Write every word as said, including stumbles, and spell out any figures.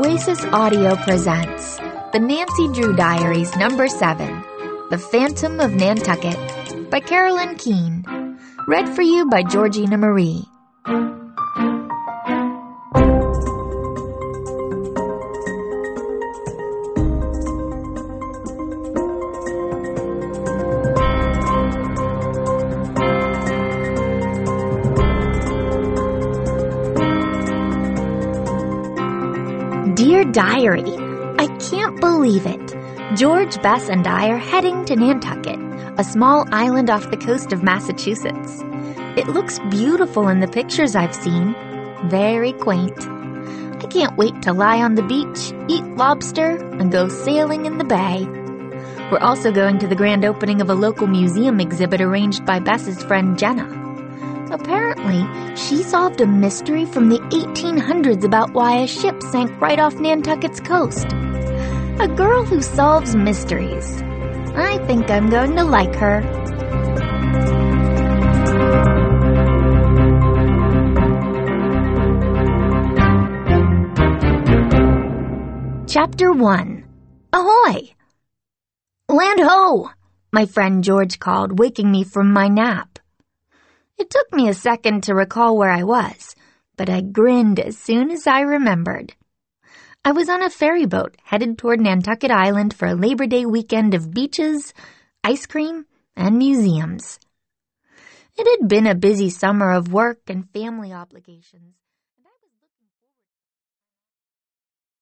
Oasis Audio presents The Nancy Drew Diaries Number seven, The Phantom of Nantucket by Carolyn Keene. Read for you by Georgina Marie. Dear Diary, I can't believe it. George, Bess, and I are heading to Nantucket, a small island off the coast of Massachusetts. It looks beautiful in the pictures I've seen. Very quaint. I can't wait to lie on the beach, eat lobster, and go sailing in the bay. We're also going to the grand opening of a local museum exhibit arranged by Bess's friend Jenna. Apparently, she solved a mystery from the eighteen hundreds about why a ship sank right off Nantucket's coast. A girl who solves mysteries. I think I'm going to like her. Chapter one. Ahoy! Land ho! My friend George called, waking me from my nap. It took me a second to recall where I was, but I grinned as soon as I remembered. I was on a ferry boat headed toward Nantucket Island for a Labor Day weekend of beaches, ice cream, and museums. It had been a busy summer of work and family obligations.